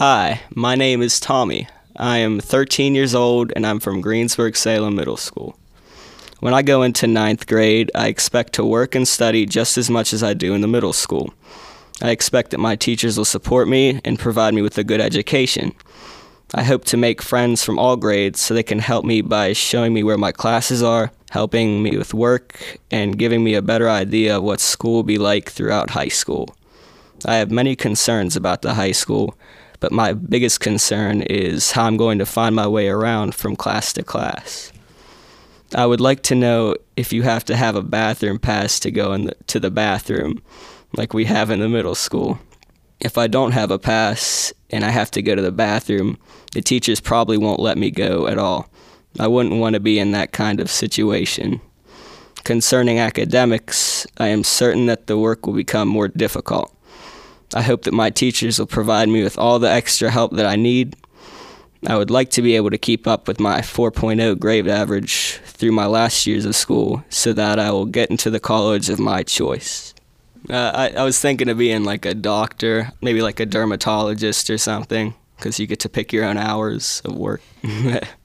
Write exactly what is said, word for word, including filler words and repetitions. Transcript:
Hi, my name is Tommy. I am thirteen years old and I'm from Greensburg-Salem Middle School. When I go into ninth grade, I expect to work and study just as much as I do in the middle school. I expect that my teachers will support me and provide me with a good education. I hope to make friends from all grades so they can help me by showing me where my classes are, helping me with work, and giving me a better idea of what school will be like throughout high school. I have many concerns about the high school, but my biggest concern is how I'm going to find my way around from class to class. I would like to know if you have to have a bathroom pass to go in the, to the bathroom, like we have in the middle school. If I don't have a pass and I have to go to the bathroom, the teachers probably won't let me go at all. I wouldn't want to be in that kind of situation. Concerning academics, I am certain that the work will become more difficult. I hope that my teachers will provide me with all the extra help that I need. I would like to be able to keep up with my four point oh grade average through my last years of school so that I will get into the college of my choice. Uh, I, I was thinking of being like a doctor, maybe like a dermatologist or something, because you get to pick your own hours of work.